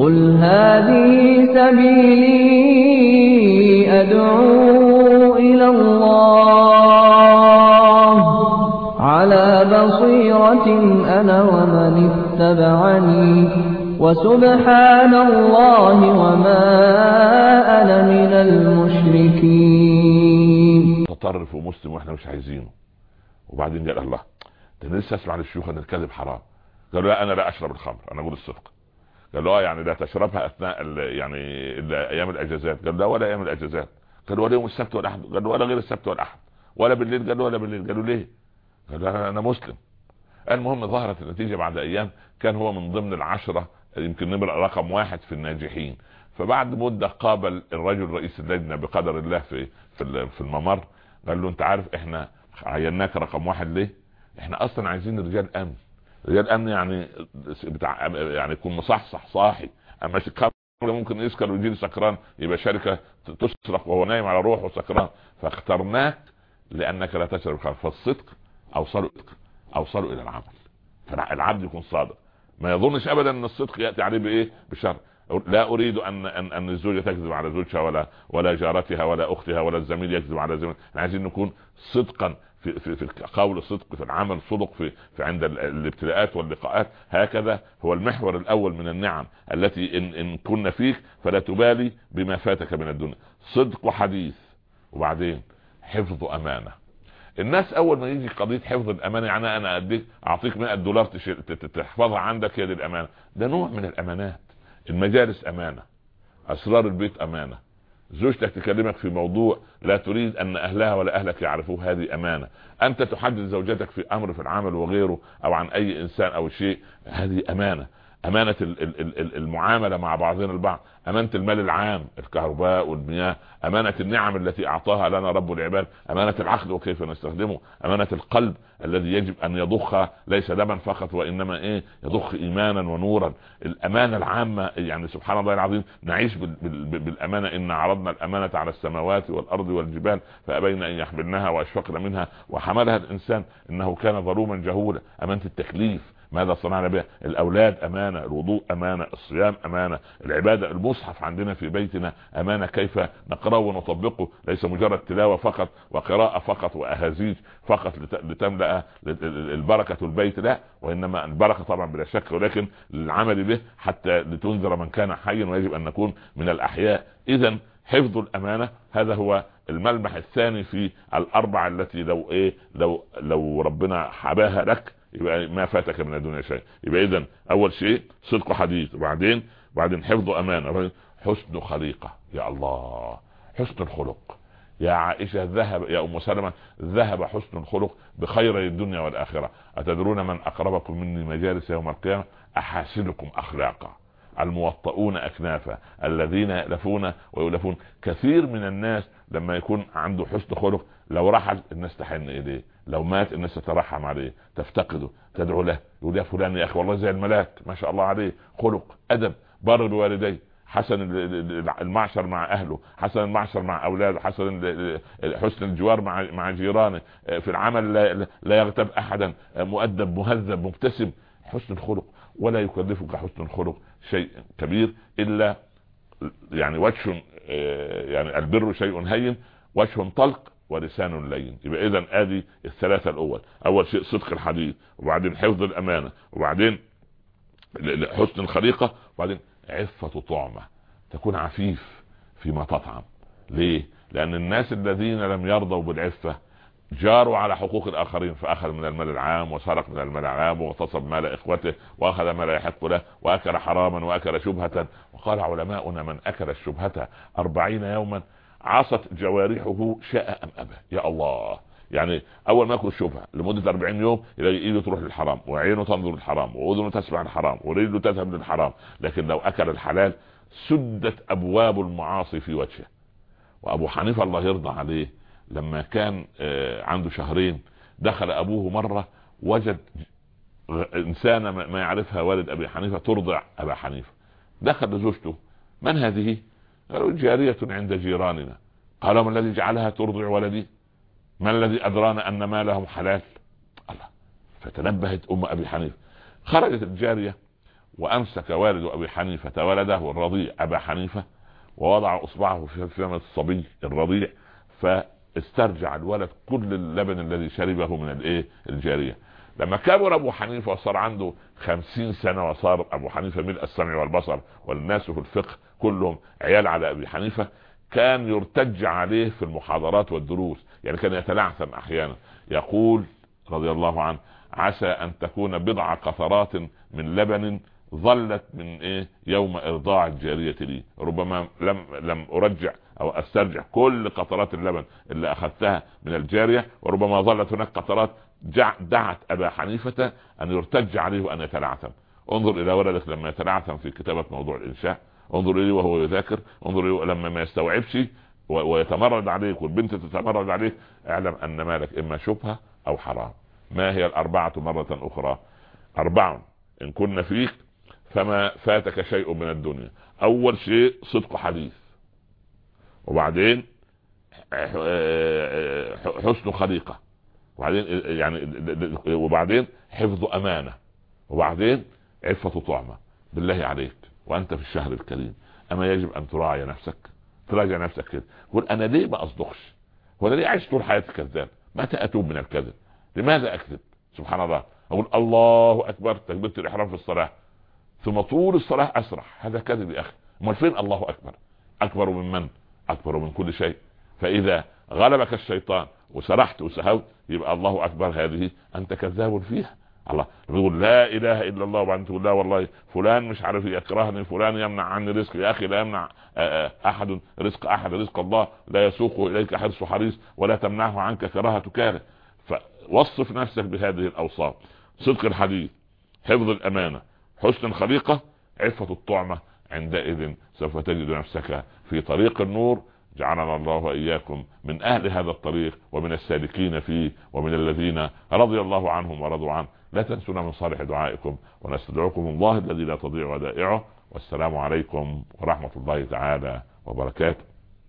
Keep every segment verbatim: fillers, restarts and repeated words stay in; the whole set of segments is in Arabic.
قل هذه سبيلي أدعو إلى الله على بصيرة أنا ومن اتبعني وسبحان الله وما أنا من المشركين. تطرف ومسلم واحنا مش عايزينه. وبعدين قال الله ده لسه اسمع للشيوخ ان الكذب حرام. قالوا لا انا لا اشرب الخمر، انا اقول الصدق. قالوا اه يعني لا تشربها اثناء يعني ايام الاجازات. قال لا ولا ايام الاجازات. قالوا ولا يوم السبت والاحد. قالوا ولا غير السبت والاحد ولا بالليل. قالوا ولا بالليل. قالوا ليه؟ قالوا انا مسلم. المهم ظهرت النتيجه بعد ايام، كان هو من ضمن العشره يمكن نمر رقم واحد في الناجحين. فبعد مده قابل الرجل رئيس اللجنه بقدر الله في في الممر، قال له انت عارف احنا عيناك رقم واحد ليه؟ احنا اصلا عايزين رجال امن. رجال امن يعني بتاع يعني يكون مصحصح صاحي، اما ممكن يسكر ويجي سكران يبقى شركه تسرق وهو نايم على روحه سكران. فاخترناك لانك لا تشرب الخمر. فالصدق اوصلوا اوصلوا الى العمل. فالعبد يكون صادق، ما يظنش ابدا ان الصدق ياتي عليه بايه؟ بشر. لا اريد ان ان ان الزوجه تكذب على زوجها ولا ولا جارتها ولا اختها ولا الزميل يكذب على زميل. عايزين نكون صدقا في في في القول، صدق في العمل، صدق في في عند الابتلاءات واللقاءات. هكذا هو المحور الاول من النعم التي ان ان كنا فيك فلا تبالي بما فاتك من الدنيا. صدق وحديث، وبعدين حفظ امانه. الناس اول ما يجي قضيه حفظ الامانه يعني انا اديك اعطيك مئة دولار تحفظها عندك، هي دي الامانه. ده نوع من الامانات. المجالس امانه، اسرار البيت امانه، زوجتك تكلمك في موضوع لا تريد ان اهلها ولا اهلك يعرفوه، هذه امانه. انت تحدث زوجتك في امر في العمل وغيره او عن اي انسان او شيء، هذه امانه. امانه المعامله مع بعضنا البعض، امانه المال العام، الكهرباء والمياه، امانه النعم التي اعطاها لنا رب العباد، امانه العقل وكيف نستخدمه، امانه القلب الذي يجب ان يضخ ليس دما فقط وانما ايه يضخ ايمانا ونورا. الامانه العامه يعني سبحان الله العظيم نعيش بالامانه. ان عرضنا الامانه على السماوات والارض والجبال فابين ان يحملنها واشفقن منها وحملها الانسان انه كان ظلوما جهولا. امانه التكليف، ماذا صنعنا بها؟ الاولاد امانه، الوضوء امانه، الصيام امانه، العباده، المصحف عندنا في بيتنا امانه، كيف نقراه ونطبقه، ليس مجرد تلاوه فقط وقراءه فقط واهازيج فقط لتملا البركه البيت، لا، وانما البركه طبعا بلا شك، ولكن للعمل به حتى لتنذر من كان حيا، ويجب ان نكون من الاحياء. اذا حفظ الامانه هذا هو الملمح الثاني في الاربعه التي لو ايه لو لو ربنا حباها لك يبقى ما فاتك من الدنيا شيء. يبقى اذا اول شيء صدق حديث، وبعدين بعدين حفظ امانه، وبعدين حسن خليقه. يا الله، حسن الخلق. يا عائشه ذهب يا ام سلمة ذهب حسن الخلق بخير الدنيا والاخره. اتدرون من اقربكم مني مجالس يوم القيامه؟ احاسنكم اخلاقا الموطؤون اكنافا الذين يألفون ويؤلفون. كثير من الناس لما يكون عنده حسن خلق لو رحل الناس تحن اليه، لو مات الناس تترحم عليه، تفتقده، تدعو له، يقول يا فلان يا اخي والله زي الملاك ما شاء الله عليه، خلق، ادب، بر بوالديه، حسن المعشر مع اهله، حسن المعشر مع اولاده، حسن حسن الجوار مع مع جيرانه، في العمل لا, لا يغتاب احدا، مؤدب مهذب مبتسم. حسن الخلق. ولا يكلفك حسن الخلق شيء كبير الا يعني وجه، يعني البر شيء هين، وجه طلق، ولسان لين. يبقى اذا ادي الثلاثه الاول. اول شيء صدق الحديث، وبعدين حفظ الامانه، وبعدين حسن الخليقه، وبعدين عفه طعمه، تكون عفيف فيما تطعم. ليه؟ لان الناس الذين لم يرضوا بالعفه جاروا على حقوق الاخرين، فاخذ من المال العام وسرق من المال العام واغتصب مال اخوته واخذ ما لا يحق له واكل حراما واكل شبهه. وقال علماؤنا من اكل الشبهه أربعين يوما عصت جوارحه شاء ام ابى. يا الله، يعني اول ما ياكل الشبهه لمده أربعين يوم يلاقي ايده تروح للحرام، وعينه تنظر للحرام، واذنه تسمع الحرام، ورجله تذهب للحرام. لكن لو اكل الحلال سدت ابواب المعاصي في وجهه. وابو حنيفه الله يرضى عليه لما كان عنده شهرين دخل ابوه مره وجد انسانه ما يعرفها والد ابي حنيفه ترضع ابا حنيفه. دخل لزوجته: من هذه؟ قالوا: جاريه عند جيراننا. قال: ما الذي جعلها ترضع ولدي؟ ما الذي ادرانا ان مالهم حلال؟ الله. فتنبهت ام ابي حنيفه، خرجت الجاريه وامسك والد ابي حنيفة ولده الرضيع ابا حنيفة ووضع اصبعه في فم الصبي الرضيع، فاسترجع الولد كل اللبن الذي شربه من الايه الجارية. لما كبر ابو حنيفة وصار عنده خمسين سنة وصار ابو حنيفة ملء السمع والبصر والناس في الفقه كلهم عيال على ابي حنيفة، كان يرتج عليه في المحاضرات والدروس، يعني كان يتلعثم احيانا. يقول رضي الله عنه: عسى ان تكون بضع قطرات من لبن ظلت من ايه يوم ارضاع الجارية لي، ربما لم لم ارجع او استرجع كل قطرات اللبن اللي اخذتها من الجارية، وربما ظلت هناك قطرات دعت ابا حنيفة ان يرتج عليه وان يتلعثم. انظر الى ولدك لما يتلعثم في كتابة موضوع الانشاء، انظر اليه وهو يذاكر، انظر اليه لما ما يستوعبش ويتمرد عليك والبنت تتمرد عليك، اعلم ان مالك اما شبهة او حرام. ما هي الاربعة مرة اخرى؟ اربع ان كنا فيك فما فاتك شيء من الدنيا. اول شيء صدق حديث، وبعدين حسن خليقة، وبعدين يعني وبعدين حفظ امانة، وبعدين عفة طعمة. بالله عليك وانت في الشهر الكريم اما يجب ان تراعي نفسك، تراجع نفسك كده، قول انا ليه ما اصدقش؟ وانا ليه عايش طول حياتي كذاب؟ متى اتوب من الكذب؟ لماذا اكذب؟ سبحان الله. اقول الله اكبر تكبيرة الاحرام في الصلاة ثم طول الصلاة اسرح، هذا كذب يا اخي. امال فين الله اكبر؟ اكبر من من؟ اكبر من كل شيء. فاذا غلبك الشيطان وسرحت وسهوت يبقى الله اكبر هذه انت كذاب فيها. الله بيقول لا اله الا الله وبعدين تقول لا والله فلان مش عارف يكرهني، فلان يمنع عني رزق. يا اخي لا يمنع احد رزق احد، رزق الله لا يسوق اليك حرص حريص ولا تمنعه عنك كراهة كاره. فوصف نفسك بهذه الاوصاف: صدق الحديث، حفظ الامانة، حسن الخليقة، عفة الطعمة. عندئذ سوف تجد نفسك في طريق النور. جعلنا الله وإياكم من أهل هذا الطريق ومن السالكين فيه ومن الذين رضي الله عنهم ورضوا عنه. لا تنسونا من صالح دعائكم، ونستدعوكم الله الذي لا تضيع ودائعه. والسلام عليكم ورحمة الله تعالى وبركاته.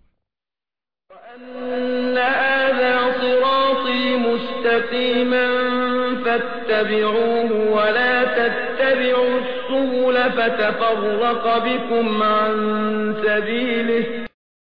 وأن هذا صراطي مستقيما فاتبعوه ولا تتبعوا السبل فتفرق بكم عن سبيله